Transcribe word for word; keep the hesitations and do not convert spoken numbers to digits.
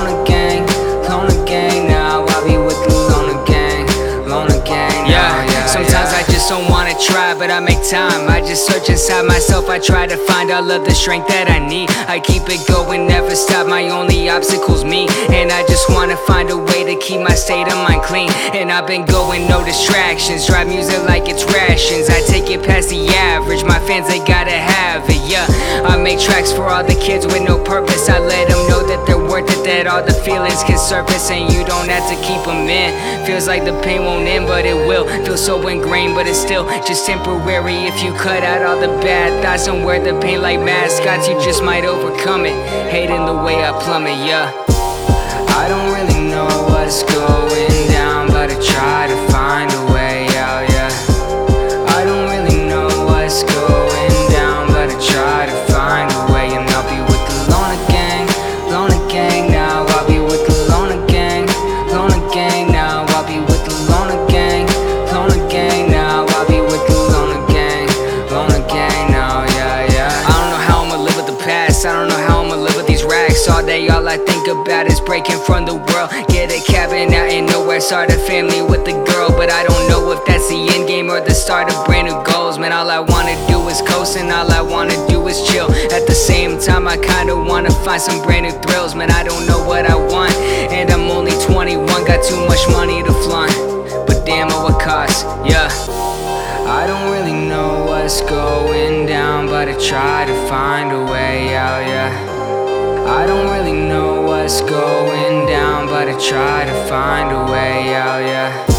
loner gang, loner gang now. I'll be with the loner gang, loner gang now. Yeah, yeah, sometimes yeah. I just don't wanna try, but I make time. I just search inside myself, I try to find all of the strength that I need. I keep it going, never stop, my only obstacle's me. And I just wanna find a way to keep my state of mind clean. And I've been going, no distractions, drive music like it's rations. I take it past the average, my fans, they gotta have it, yeah. I make tracks for all the kids with no purpose. I let them know that they're worth it, that all the feelings can surface, and you don't have to keep them in. Feels like the pain won't end, but it will. Feels so ingrained, but it's still just temporary. If you cut out all the bad thoughts and wear the pain like mascots, you just might overcome it. Hating the way I plummet, yeah. I don't really know what's going down, but I try to find a way out, yeah. I don't really know what's going down, but I try to find a way. And I'll be with the loner gang, loner gang now. I'll be with the loner gang, loner gang now. I'll be with the loner gang, loner gang now. I'll be with the loner gang, loner gang now, yeah, yeah. I don't know how I'ma live with the past, I don't know how I'ma live with these racks. All day all I think about is breaking from the world. Get a cabin out in nowhere, start a family with a girl. But I don't know if that's the end game or the start of brand new goals. Man, all I wanna do is coast, and all I wanna do is chill. At the same time, I kinda wanna find some brand new thrills. Man, I don't know what I want, and I'm only twenty-one, got too much money to flaunt, but damn at what cost, yeah. I don't really know what's going down, but I try to find a way out, yeah. I don't really know what's going down, but I try to find a way out, yeah.